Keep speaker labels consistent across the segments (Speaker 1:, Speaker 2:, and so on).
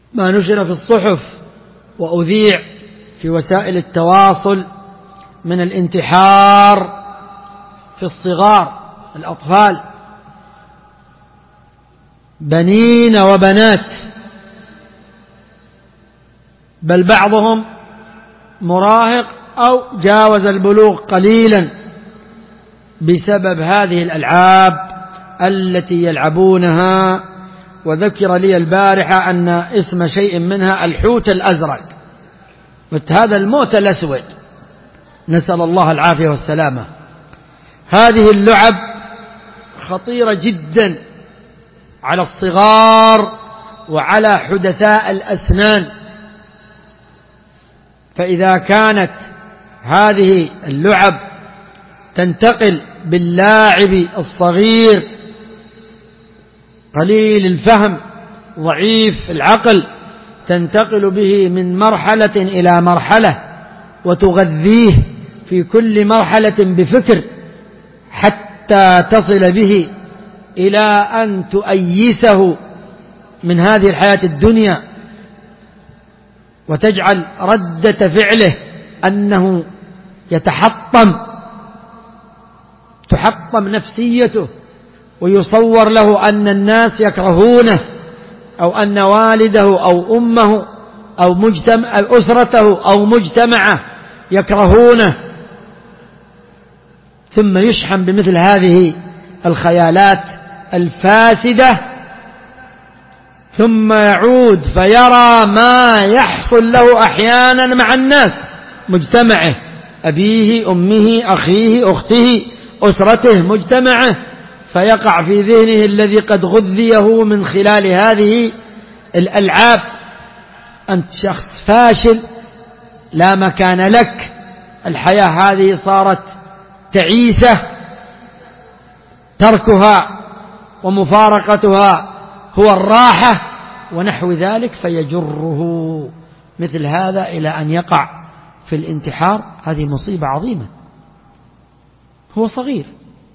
Speaker 1: ما نشر في الصحف وأذيع في وسائل التواصل من الانتحار في الصغار الأطفال، بنين وبنات، بل بعضهم مراهق أو جاوز البلوغ قليلا بسبب هذه الألعاب التي يلعبونها. وذكر لي البارحة أن اسم شيء منها الحوت الأزرق، هذا الموت الأسود، نسأل الله العافية والسلامة. هذه اللعب خطيرة جدا على الصغار وعلى حدثاء الأسنان، فإذا كانت هذه اللعب تنتقل باللاعب الصغير قليل الفهم ضعيف العقل، تنتقل به من مرحلة إلى مرحلة وتغذيه في كل مرحلة بفكر حتى تصل به إلى أن تؤيسه من هذه الحياة الدنيا، وتجعل ردة فعله أنه تحطم نفسيته، ويصور له أن الناس يكرهونه، أو أن والده أو أمه أو أسرته أو مجتمعه يكرهونه، ثم يشحن بمثل هذه الخيالات الفاسدة، ثم يعود فيرى ما يحصل له أحيانا مع الناس، مجتمعه، أبيه أمه أخيه أخته أسرته مجتمعه، فيقع في ذهنه الذي قد غذيه من خلال هذه الألعاب أنت شخص فاشل لا مكان لك، الحياة هذه صارت تعيسة، تركها ومفارقتها هو الراحة ونحو ذلك، فيجره مثل هذا إلى أن يقع في الانتحار. هذه مصيبة عظيمة. هو صغير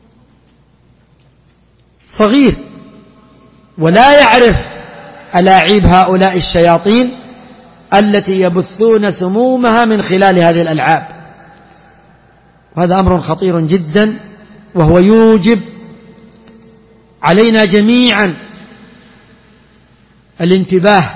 Speaker 1: ولا يعرف ألاعيب هؤلاء الشياطين التي يبثون سمومها من خلال هذه الألعاب. وهذا أمر خطير جدا، وهو يوجب علينا جميعا الانتباه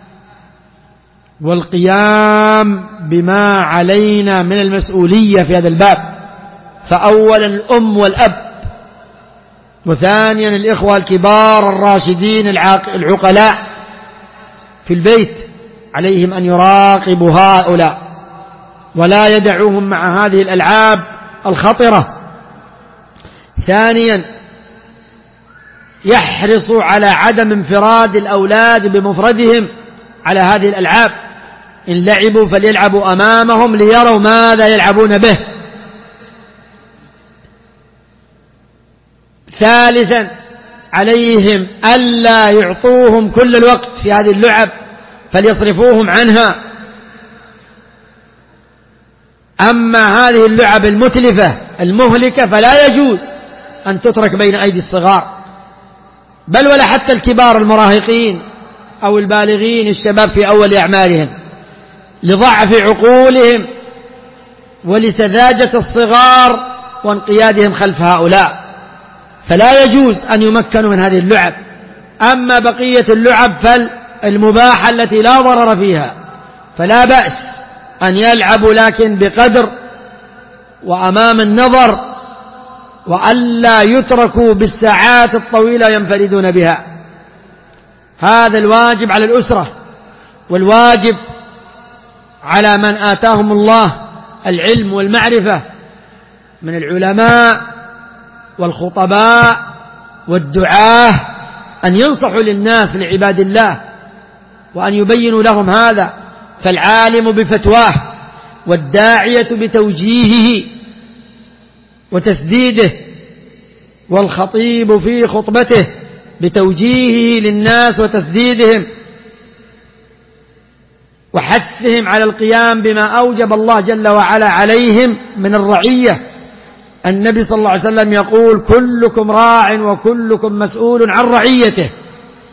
Speaker 1: والقيام بما علينا من المسؤولية في هذا الباب. فأولا الأم والأب، وثانيا الإخوة الكبار الراشدين العقلاء في البيت، عليهم أن يراقبوا هؤلاء ولا يدعوهم مع هذه الألعاب الخطرة. ثانيا يحرصوا على عدم انفراد الأولاد بمفردهم على هذه الألعاب، إن لعبوا فليلعبوا أمامهم ليروا ماذا يلعبون به. ثالثا عليهم ألا يعطوهم كل الوقت في هذه اللعب، فليصرفوهم عنها. أما هذه اللعب المتلفة المهلكة فلا يجوز أن تترك بين أيدي الصغار، بل ولا حتى الكبار المراهقين أو البالغين الشباب في أول أعمارهم، لضعف عقولهم ولسذاجة الصغار وانقيادهم خلف هؤلاء، فلا يجوز أن يمكنوا من هذه اللعب. أما بقية اللعب فالمباحة التي لا ضرر فيها فلا بأس أن يلعبوا، لكن بقدر وأمام النظر، وألا يتركوا بالساعات الطويلة ينفردون بها. هذا الواجب على الأسرة، والواجب على من آتاهم الله العلم والمعرفة من العلماء والخطباء والدعاة أن ينصحوا للناس لعباد الله وأن يبينوا لهم هذا. فالعالم بفتواه، والداعية بتوجيهه وتسديده، والخطيب في خطبته بتوجيهه للناس وتسديدهم وحثهم على القيام بما أوجب الله جل وعلا عليهم من الرعية. النبي صلى الله عليه وسلم يقول: كلكم راع وكلكم مسؤول عن رعيته،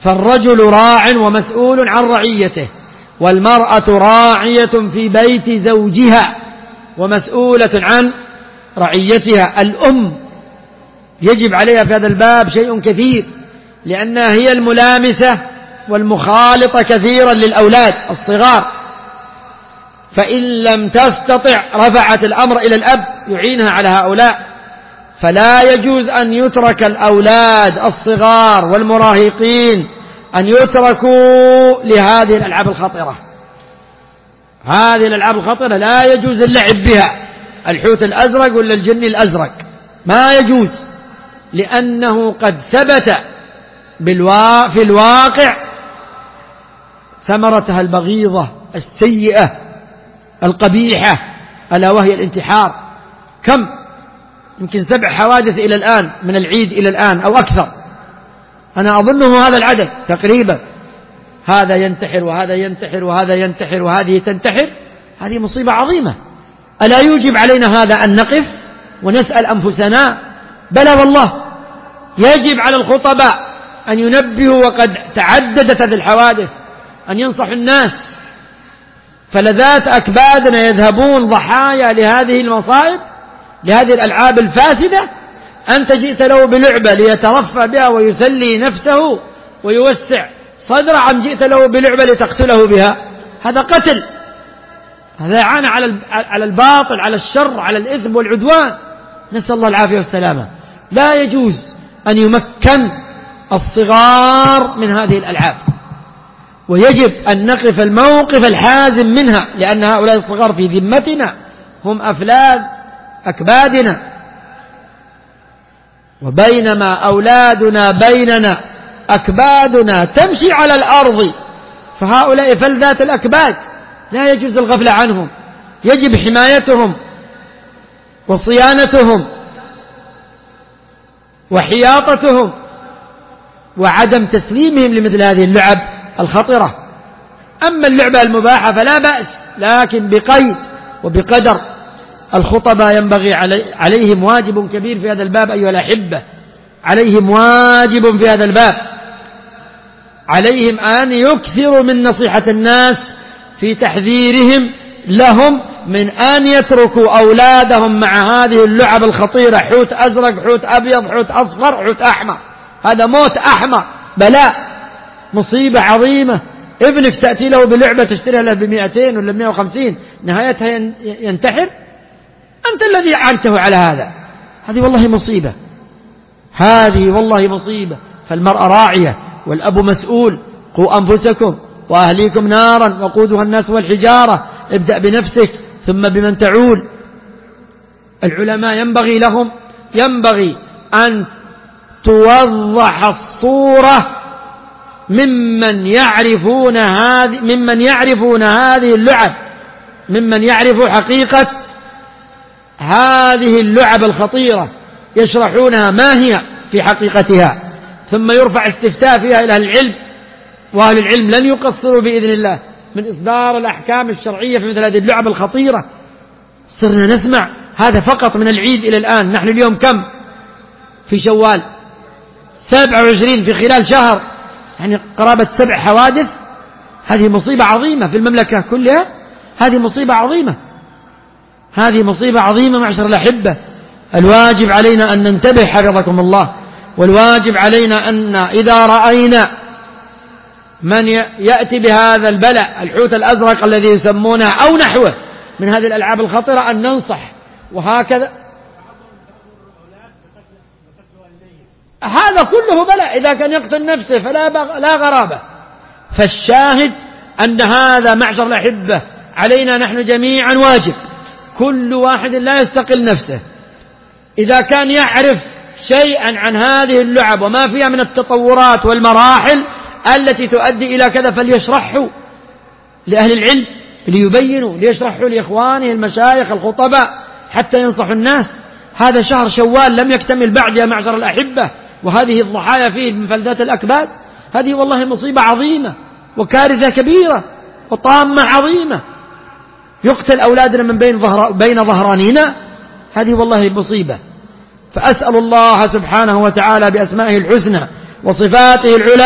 Speaker 1: فالرجل راع ومسؤول عن رعيته، والمرأة راعية في بيت زوجها ومسؤولة عن رعيتها. الأم يجب عليها في هذا الباب شيء كثير، لأنها هي الملامسة والمخالطة كثيرا للأولاد الصغار، فإن لم تستطع رفعت الأمر إلى الأب يعينها على هؤلاء. فلا يجوز أن يترك الأولاد الصغار والمراهقين أن يتركوا لهذه الألعاب الخطرة. هذه الألعاب الخطرة لا يجوز اللعب بها، الحوت الأزرق ولا الجن الأزرق ما يجوز، لأنه قد ثبت في الواقع ثمرتها البغيضة السيئة القبيحة، ألا وهي الانتحار. كم يمكن 7 حوادث إلى الآن من العيد إلى الآن أو أكثر، أنا أظنه هذا العدد تقريبا. هذا ينتحر وهذا ينتحر وهذا ينتحر وهذه تنتحر. هذه مصيبة عظيمة. ألا يوجب علينا هذا أن نقف ونسأل أنفسنا؟ بلى والله، يجب على الخطباء أن ينبهوا، وقد تعددت هذه الحوادث، أن ينصحوا الناس. فلذات أكبادنا يذهبون ضحايا لهذه المصائب، لهذه الألعاب الفاسدة. أنت جئت له بلعبة ليترفع بها ويسلي نفسه ويوسع صدره، أم جئت له بلعبة لتقتله بها؟ هذا قتل، هذا إعانة على الباطل، على الشر، على الإثم والعدوان، نسأل الله العافية والسلامة. لا يجوز أن يمكن الصغار من هذه الألعاب، ويجب أن نقف الموقف الحازم منها، لأن هؤلاء الصغار في ذمتنا، هم أفلاد أكبادنا. وبينما أولادنا بيننا أكبادنا تمشي على الأرض، فهؤلاء فلذات الأكباد لا يجوز الغفلة عنهم، يجب حمايتهم وصيانتهم وحياطتهم، وعدم تسليمهم لمثل هذه اللعب الخطرة. أما اللعبة المباحة فلا بأس، لكن بقيد وبقدر. الخطباء ينبغي عليهم واجب كبير في هذا الباب أيها الأحبة، عليهم واجب في هذا الباب، عليهم أن يكثروا من نصيحة الناس في تحذيرهم لهم من أن يتركوا أولادهم مع هذه اللعب الخطيرة، حوت أزرق، حوت أبيض، حوت أصفر، حوت أحمر. هذا موت أحمر، بلاء، مصيبة عظيمة. ابنك تأتي له بلعبة تشتريها له ب200 ولا 150، نهايتها ينتحر. أنت الذي أعنته على هذا. هذه والله مصيبة، هذه والله مصيبة. فالمرأة راعية والأب مسؤول. قوا أنفسكم وأهليكم نارا وقودها الناس والحجارة. ابدأ بنفسك ثم بمن تعول. العلماء ينبغي أن توضح الصورة ممن يعرفون هذه اللعب، ممن يعرف حقيقة هذه اللعب الخطيرة، يشرحونها ما هي في حقيقتها، ثم يرفع استفتاء فيها إلى العلم. وأهل العلم لن يقصروا بإذن الله من إصدار الأحكام الشرعية في مثل هذه اللعب الخطيرة. صرنا نسمع هذا فقط من العيد إلى الآن. نحن اليوم كم في شوال؟ 27 في خلال شهر، يعني قرابة 7 حوادث. هذه مصيبة عظيمة في المملكة كلها، هذه مصيبة عظيمة، هذه مصيبة عظيمة. معشر الأحبة، الواجب علينا أن ننتبه حفظكم الله، والواجب علينا أن إذا رأينا من يأتي بهذا البلاء، الحوت الأزرق الذي يسمونه أو نحوه من هذه الألعاب الخطرة، أن ننصح. وهكذا هذا كله بلاء. إذا كان يقتل نفسه فلا غرابة. فالشاهد أن هذا معشر الأحبة علينا نحن جميعا واجب. كل واحد لا يستقل نفسه، إذا كان يعرف شيئا عن هذه اللعب وما فيها من التطورات والمراحل التي تؤدي إلى كذا فليشرحه لأهل العلم، ليبينوا، ليشرحوا لإخوانه المشايخ الخطباء حتى ينصحوا الناس. هذا شهر شوال لم يكتمل بعد يا معشر الأحبة، وهذه الضحايا فيه من فلذات الأكباد. هذه والله مصيبة عظيمة وكارثة كبيرة وطامة عظيمة. يقتل أولادنا من بين ظهرانينا، هذه والله مصيبة. فأسأل الله سبحانه وتعالى بأسمائه الحسنى وصفاته العلى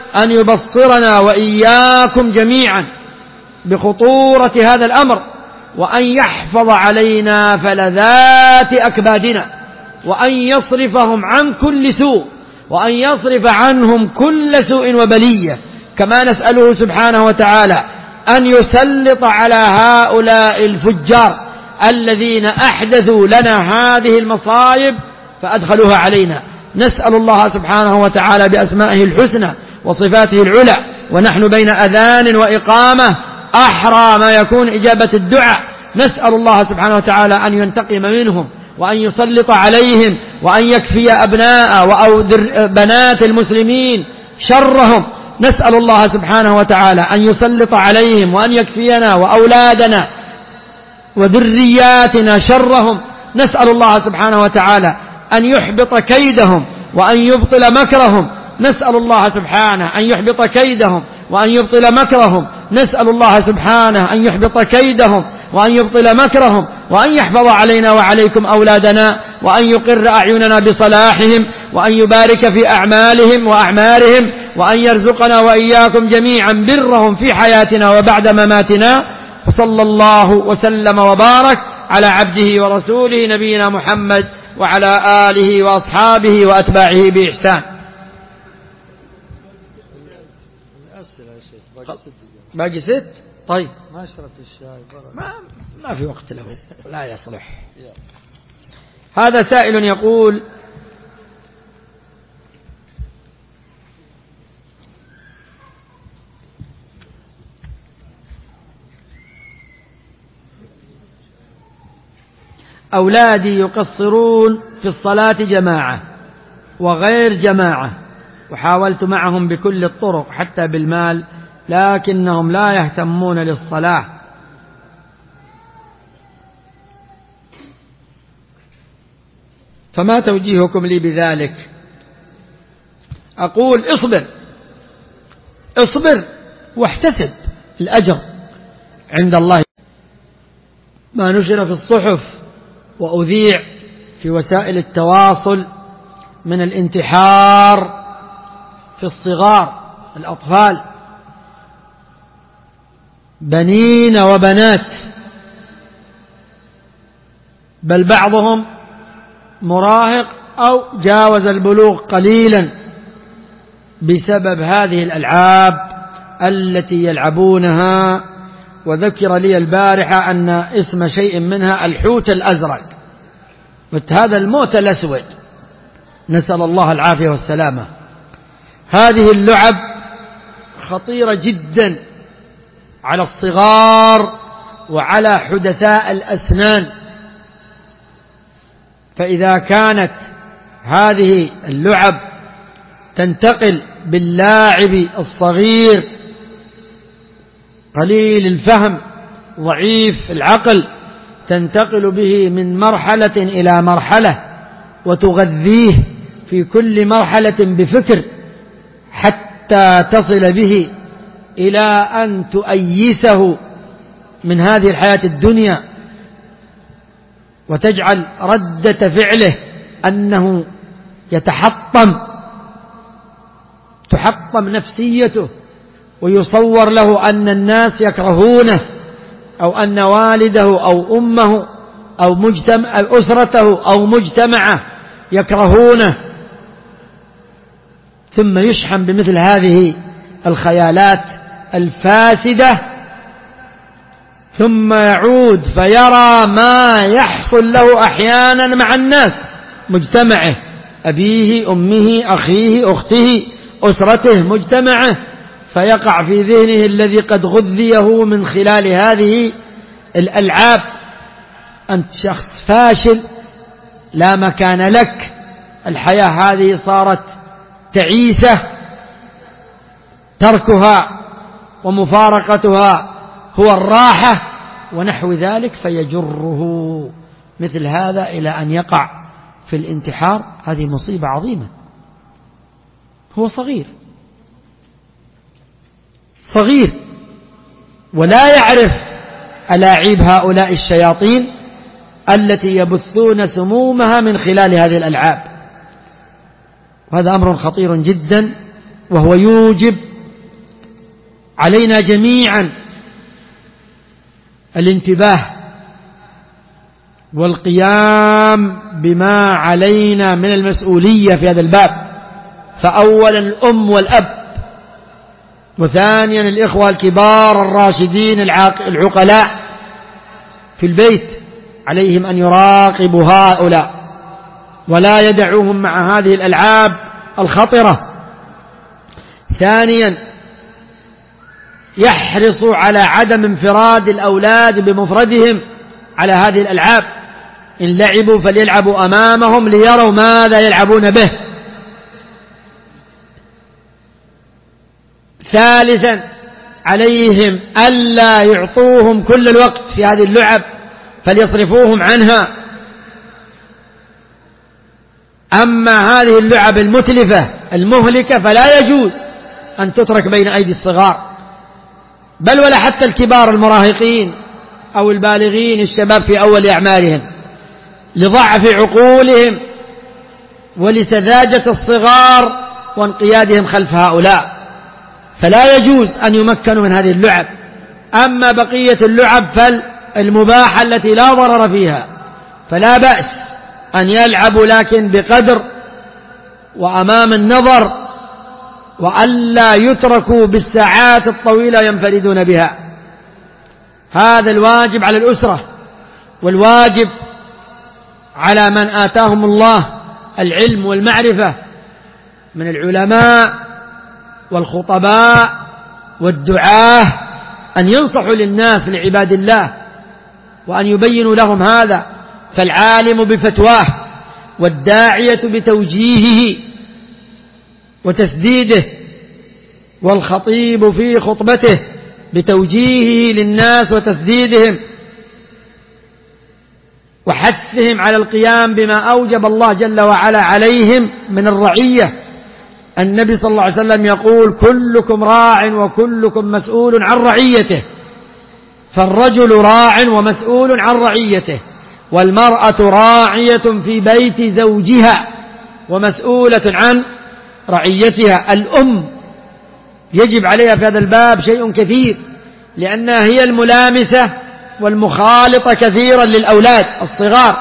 Speaker 1: أن يبصرنا وإياكم جميعا بخطورة هذا الأمر، وأن يحفظ علينا فلذات أكبادنا، وأن يصرفهم عن كل سوء، وأن يصرف عنهم كل سوء وبلية. كما نسأله سبحانه وتعالى أن يسلط على هؤلاء الفجار الذين أحدثوا لنا هذه المصائب فأدخلوها علينا. نسأل الله سبحانه وتعالى بأسمائه الحسنى وصفاته العلى ونحن بين أذان وإقامة أحرى ما يكون إجابة الدعاء، نسأل الله سبحانه وتعالى أن ينتقم منهم وأن يسلط عليهم وأن يكفي أبناء بنات المسلمين شرهم. نسأل الله سبحانه وتعالى أن يسلط عليهم وأن يكفينا وأولادنا وذرياتنا شرهم. نسأل الله سبحانه وتعالى أن يحبط كيدهم وأن يبطل مكرهم. نسأل الله سبحانه أن يحبط كيدهم وأن يبطل مكرهم. نسأل الله سبحانه أن يحبط كيدهم وأن يبطل مكرهم، وأن يحفظ علينا وعليكم أولادنا، وأن يقر أعيننا بصلاحهم، وأن يبارك في أعمالهم وأعمارهم، وأن يرزقنا وإياكم جميعا برهم في حياتنا وبعد مماتنا. وصلى الله وسلم وبارك على عبده ورسوله نبينا محمد وعلى آله وأصحابه وأتباعه بإحسان. باقي 6. طيب
Speaker 2: ما شربت الشاي
Speaker 1: ما في وقت له، لا يصلح. هذا سائل يقول: أولادي يقصرون في الصلاة جماعة وغير جماعة، وحاولت معهم بكل الطرق حتى بالمال، لكنهم لا يهتمون للصلاة. فما توجيهكم لي بذلك؟ أقول: اصبر واحتسب الأجر عند الله. ما نشر في الصحف وأذيع في وسائل التواصل من الانتحار في الصغار الأطفال، بنين وبنات، بل بعضهم مراهق أو جاوز البلوغ قليلا بسبب هذه الألعاب التي يلعبونها. وذكر لي البارحة أن اسم شيء منها الحوت الأزرق، هذا الموت الأسود، نسأل الله العافية والسلامة. هذه اللعب خطيرة جدا على الصغار وعلى حدثاء الأسنان. فإذا كانت هذه اللعب تنتقل باللاعب الصغير قليل الفهم ضعيف العقل، تنتقل به من مرحلة إلى مرحلة وتغذيه في كل مرحلة بفكر حتى تصل به إلى أن تؤيسه من هذه الحياة الدنيا، وتجعل ردة فعله أنه تحطم نفسيته، ويصور له أن الناس يكرهونه، أو أن والده أو أمه أو أسرته أو مجتمعه يكرهونه، ثم يشحن بمثل هذه الخيالات الفاسدة، ثم يعود فيرى ما يحصل له أحيانا مع الناس، مجتمعه، أبيه أمه أخيه أخته أسرته مجتمعه، فيقع في ذهنه الذي قد غذيه من خلال هذه الألعاب: أنت شخص فاشل لا مكان لك، الحياة هذه صارت تعيسة، تركها ومفارقتها هو الراحة، ونحو ذلك، فيجره مثل هذا إلى أن يقع في الانتحار. هذه مصيبة عظيمة. هو صغير ولا يعرف ألاعيب هؤلاء الشياطين التي يبثون سمومها من خلال هذه الألعاب. وهذا أمر خطير جدا وهو يوجب علينا جميعا الانتباه والقيام بما علينا من المسؤولية في هذا الباب. فأولا الأم والأب، وثانيا الإخوة الكبار الراشدين العقلاء في البيت، عليهم أن يراقبوا هؤلاء ولا يدعوهم مع هذه الألعاب الخطرة. ثانيا يحرصوا على عدم انفراد الأولاد بمفردهم على هذه الألعاب، إن لعبوا فليلعبوا أمامهم ليروا ماذا يلعبون به. ثالثا عليهم ألا يعطوهم كل الوقت في هذه اللعب، فليصرفوهم عنها. أما هذه اللعب المتلفة المهلكة فلا يجوز أن تترك بين أيدي الصغار، بل ولا حتى الكبار المراهقين أو البالغين الشباب في أول أعمارهم، لضعف عقولهم ولسذاجة الصغار وانقيادهم خلف هؤلاء، فلا يجوز أن يمكنوا من هذه اللعب. أما بقية اللعب فالمباحة التي لا ضرر فيها فلا بأس أن يلعبوا، لكن بقدر وأمام النظر، وألا يتركوا بالساعات الطويلة ينفردون بها. هذا الواجب على الأسرة، والواجب على من آتاهم الله العلم والمعرفة من العلماء والخطباء والدعاة أن ينصحوا للناس لعباد الله وأن يبينوا لهم هذا. فالعالم بفتواه، والداعية بتوجيهه وتسديده، والخطيب في خطبته بتوجيهه للناس وتسديدهم وحثهم على القيام بما أوجب الله جل وعلا عليهم من الرعية. النبي صلى الله عليه وسلم يقول: كلكم راع وكلكم مسؤول عن رعيته. فالرجل راع ومسؤول عن رعيته، والمرأة راعية في بيت زوجها ومسؤولة عن رعيتها. الأم يجب عليها في هذا الباب شيء كثير، لأنها هي الملامسة والمخالطة كثيرا للأولاد الصغار،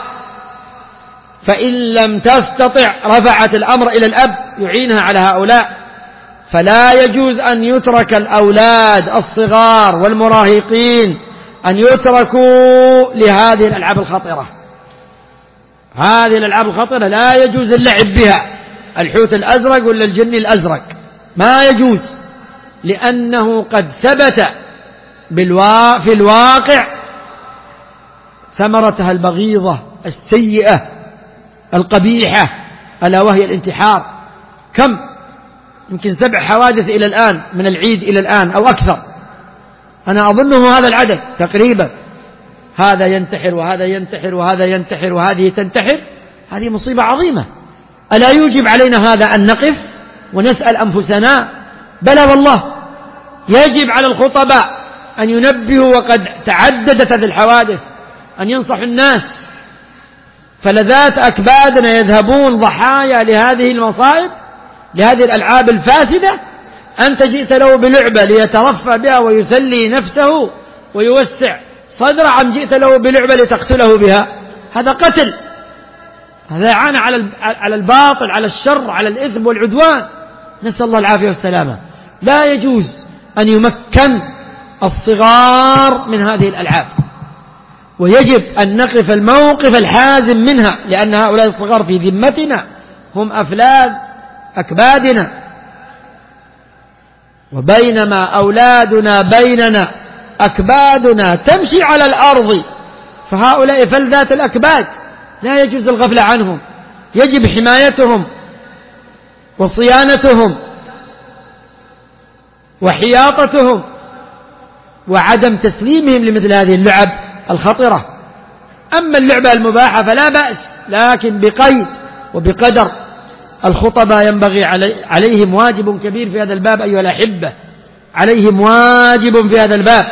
Speaker 1: فإن لم تستطع رفعت الأمر إلى الأب يعينها على هؤلاء. فلا يجوز أن يترك الأولاد الصغار والمراهقين أن يتركوا لهذه الألعاب الخطرة. هذه الألعاب الخطرة لا يجوز اللعب بها، الحوت الأزرق ولا الجن الأزرق ما يجوز، لأنه قد ثبت في الواقع ثمرتها البغيضة السيئة القبيحة، ألا وهي الانتحار. كم يمكن 7 حوادث إلى الآن من العيد إلى الآن أو أكثر، أنا أظنه هذا العدد تقريبا. هذا ينتحر وهذا ينتحر وهذا ينتحر وهذه تنتحر. هذه مصيبة عظيمة. ألا يوجب علينا هذا أن نقف ونسأل أنفسنا؟ بلى والله، يجب على الخطباء أن ينبهوا، وقد تعددت هذه الحوادث، أن ينصحوا الناس. فلذات أكبادنا يذهبون ضحايا لهذه المصائب، لهذه الألعاب الفاسدة. أنت جئت له بلعبة ليترفع بها ويسلي نفسه ويوسع صدره، أم جئت له بلعبة لتقتله بها؟ هذا قتل، هذا إعانة على الباطل، على الشر، على الإثم والعدوان، نسأل الله العافية والسلامة. لا يجوز أن يمكن الصغار من هذه الألعاب، ويجب أن نقف الموقف الحازم منها، لأن هؤلاء الصغار في ذمتنا، هم أفلاد أكبادنا. وبينما أولادنا بيننا أكبادنا تمشي على الأرض، فهؤلاء فلذات الأكباد لا يجوز الغفلة عنهم، يجب حمايتهم وصيانتهم وحياطتهم، وعدم تسليمهم لمثل هذه اللعب الخطرة. أما اللعبة المباحة فلا بأس، لكن بقيد وبقدر. الخطباء ينبغي عليهم واجب كبير في هذا الباب أيها الأحبة، عليهم واجب في هذا الباب،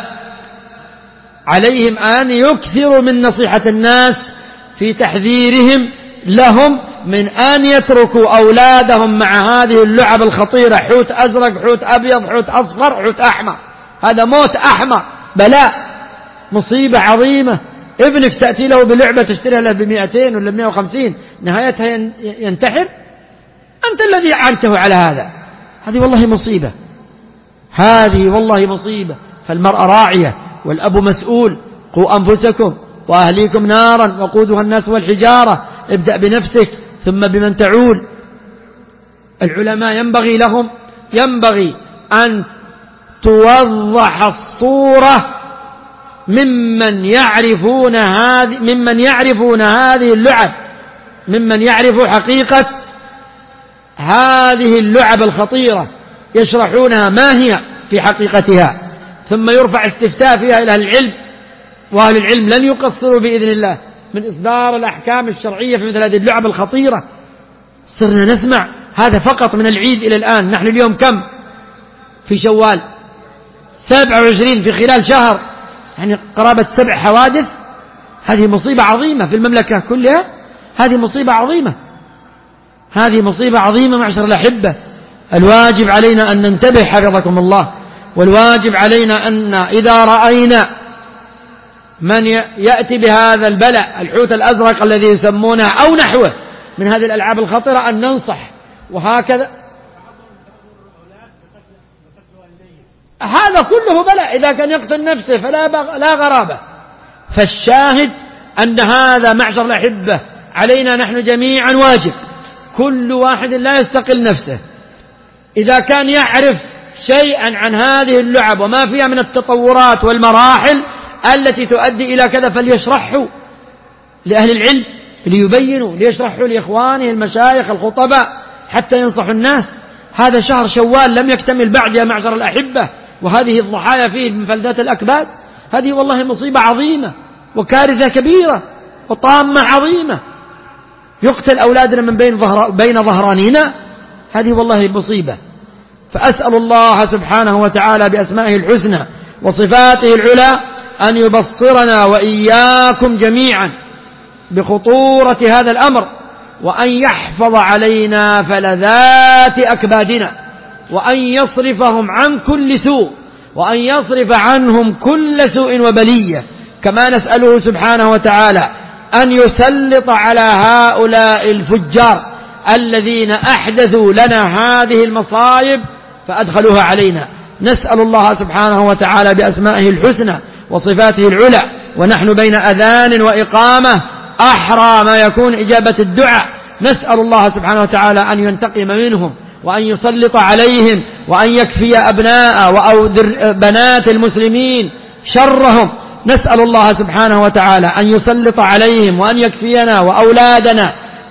Speaker 1: عليهم أن يكثروا من نصيحة الناس في تحذيرهم لهم من أن يتركوا أولادهم مع هذه اللعب الخطيرة، حوت أزرق، حوت أبيض، حوت أصفر، حوت أحمر. هذا موت أحمر، بلاء، مصيبة عظيمة. ابنك تأتي له بلعبة تشتريها له ب200 ولا 150، نهايتها ينتحر. أنت الذي أعنته على هذا. هذه والله مصيبة، هذه والله مصيبة. فالمرأة راعية والأب مسؤول. قوا أنفسكم وأهليكم نارا وقودها الناس والحجارة. ابدأ بنفسك ثم بمن تعول. العلماء ينبغي أن توضح الصورة ممن يعرفون هذه اللعب، ممن يعرف حقيقة هذه اللعب الخطيرة، يشرحونها ما هي في حقيقتها، ثم يرفع استفتاء فيها إلى أهل العلم، وأهل العلم لن يقصروا بإذن الله من إصدار الأحكام الشرعية في مثل هذه اللعب الخطيرة. صرنا نسمع هذا فقط من العيد إلى الآن. نحن اليوم كم في شوال؟ 27 في خلال شهر، يعني قرابة 7 حوادث. هذه مصيبة عظيمة في المملكة كلها. هذه مصيبة عظيمة، هذه مصيبة عظيمة. معشر الأحبة، الواجب علينا أن ننتبه حفظكم الله، والواجب علينا أن إذا رأينا من يأتي بهذا البلاء، الحوت الأزرق الذي يسمونه أو نحوه من هذه الألعاب الخطيرة، أن ننصح. وهكذا هذا كله بلاء. إذا كان يقتل نفسه فلا غرابة. فالشاهد أن هذا معشر الأحبة علينا نحن جميعا واجب. كل واحد لا يستقل نفسه. إذا كان يعرف شيئا عن هذه اللعب وما فيها من التطورات والمراحل التي تؤدي إلى كذا فليشرحه لأهل العلم، ليبينوا، ليشرحوا لإخوانه المشايخ الخطباء حتى ينصحوا الناس. هذا شهر شوال لم يكتمل بعد يا معشر الأحبة، وهذه الضحايا فيه من فلذات الأكباد. هذه والله مصيبة عظيمة وكارثة كبيرة وطامة عظيمة. يقتل أولادنا من بين ظهرانينا. هذه والله مصيبة. فأسأل الله سبحانه وتعالى بأسمائه الحسنى وصفاته العلى أن يبصرنا وإياكم جميعا بخطورة هذا الأمر، وأن يحفظ علينا فلذات أكبادنا، وأن يصرفهم عن كل سوء، وأن يصرف عنهم كل سوء وبلية. كما نسأله سبحانه وتعالى أن يسلط على هؤلاء الفجار الذين أحدثوا لنا هذه المصائب فأدخلوها علينا. نسأل الله سبحانه وتعالى بأسمائه الحسنى وصفاته العلى ونحن بين أذان وإقامة أحرى ما يكون إجابة الدعاء، نسأل الله سبحانه وتعالى أن ينتقم منهم وأن يسلط عليهم وأن يكفي أبناء أو بنات المسلمين شرهم. نسأل الله سبحانه وتعالى أن يسلط عليهم وأن يكفينا وأولادنا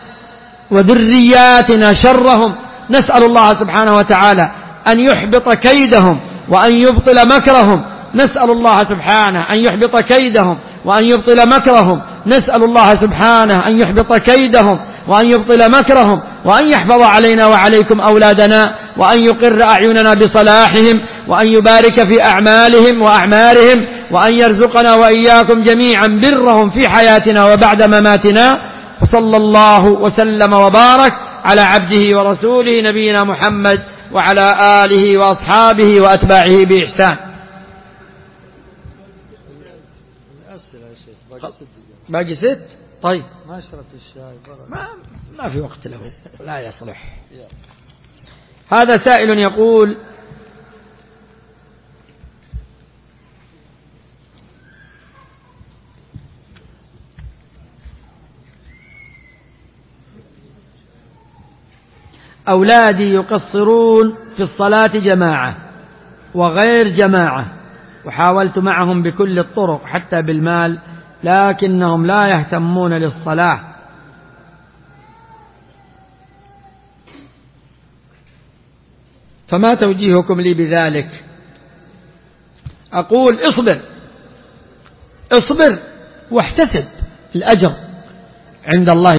Speaker 1: وذرياتنا شرهم. نسأل الله سبحانه وتعالى أن يحبط كيدهم وأن يبطل مكرهم. نسأل الله سبحانه أن يحبط كيدهم وأن يبطل مكرهم. نسأل الله سبحانه أن يحبط كيدهم وأن يبطل مكرهم، وأن يحفظ علينا وعليكم أولادنا، وأن يقر أعيننا بصلاحهم، وأن يبارك في أعمالهم وأعمارهم، وأن يرزقنا وإياكم جميعا برهم في حياتنا وبعد مماتنا. وصلى الله وسلم وبارك على عبده ورسوله نبينا محمد وعلى آله وأصحابه وأتباعه بإحسان. باقي 6. طيب
Speaker 2: ما شربت الشاي
Speaker 1: ما في وقت له، لا يصلح. هذا سائل يقول: أولادي يقصرون في الصلاة جماعة وغير جماعة، وحاولت معهم بكل الطرق حتى بالمال، لكنهم لا يهتمون للصلاة. فما توجيهكم لي بذلك؟ أقول: اصبر واحتسب الأجر عند الله